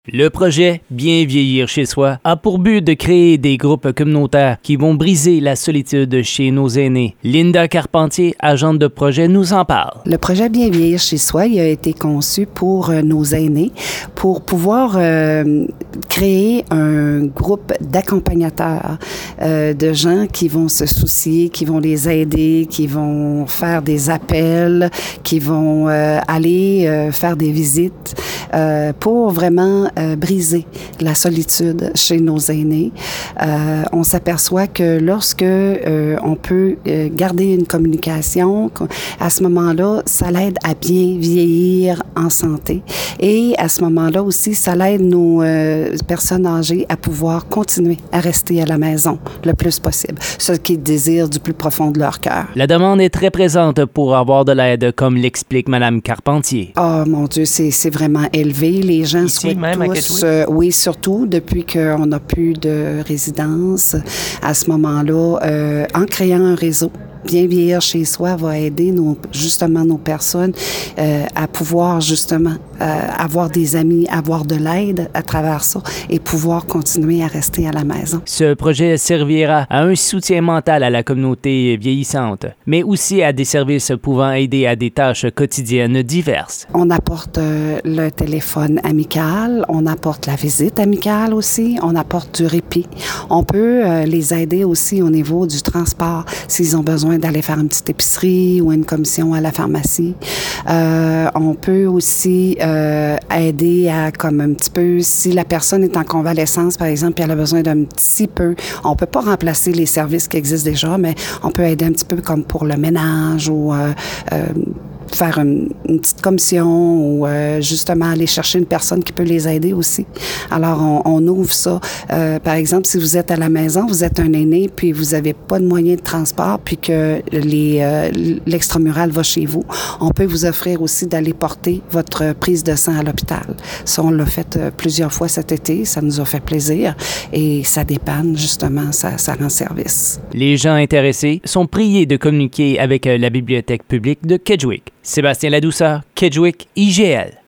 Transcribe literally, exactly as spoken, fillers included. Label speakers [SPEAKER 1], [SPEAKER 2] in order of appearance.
[SPEAKER 1] Le projet Bien vieillir chez soi a pour but de créer des groupes communautaires qui vont briser la solitude chez nos aînés. Linda Carpentier, agente de projet, nous en parle.
[SPEAKER 2] Le projet Bien vieillir chez soi, il a été conçu pour euh, nos aînés, pour pouvoir euh, créer un groupe d'accompagnateurs, euh, de gens qui vont se soucier, qui vont les aider, qui vont faire des appels, qui vont euh, aller euh, faire des visites euh, pour vraiment Euh, briser la solitude chez nos aînés. Euh, on s'aperçoit que lorsque euh, on peut euh, garder une communication, à ce moment-là, ça l'aide à bien vieillir en santé. Et à ce moment-là aussi, ça l'aide nos euh, personnes âgées à pouvoir continuer à rester à la maison le plus possible, ce qu'ils désirent du plus profond de leur cœur.
[SPEAKER 1] La demande est très présente pour avoir de l'aide, comme l'explique Mme Carpentier.
[SPEAKER 2] Oh mon Dieu, c'est, c'est vraiment élevé. Les gens
[SPEAKER 3] Ici,
[SPEAKER 2] souhaitent
[SPEAKER 3] même
[SPEAKER 2] tous, euh, oui, surtout depuis qu'on n'a plus de résidence. À ce moment-là, euh, en créant un réseau, Bien vieillir chez soi va aider nos, justement nos personnes euh, à pouvoir justement euh, avoir des amis, avoir de l'aide à travers ça et pouvoir continuer à rester à la maison.
[SPEAKER 1] Ce projet servira à un soutien mental à la communauté vieillissante, mais aussi à des services pouvant aider à des tâches quotidiennes diverses.
[SPEAKER 2] On apporte euh, le téléphone amical, on apporte la visite amicale aussi, on apporte du répit. On peut euh, les aider aussi au niveau du transport s'ils ont besoin d'aller faire une petite épicerie ou une commission à la pharmacie. Euh, on peut aussi euh, aider à, comme un petit peu, si la personne est en convalescence, par exemple, puis elle a besoin d'un petit peu, on peut pas remplacer les services qui existent déjà, mais on peut aider un petit peu comme pour le ménage ou euh, euh, faire une, une petite commission ou euh, justement aller chercher une personne qui peut les aider aussi. Alors, on, on ouvre ça. Euh, par exemple, si vous êtes à la maison, vous êtes un aîné, puis vous n'avez pas de moyen de transport, puis que les, euh, l'extramural va chez vous, on peut vous offrir aussi d'aller porter votre prise de sang à l'hôpital. Ça, on l'a fait euh, plusieurs fois cet été. Ça nous a fait plaisir et ça dépanne, justement, ça, ça rend service.
[SPEAKER 1] Les gens intéressés sont priés de communiquer avec la bibliothèque publique de Kedgwick. Sébastien Ladouceur, Kedgwick, I G L.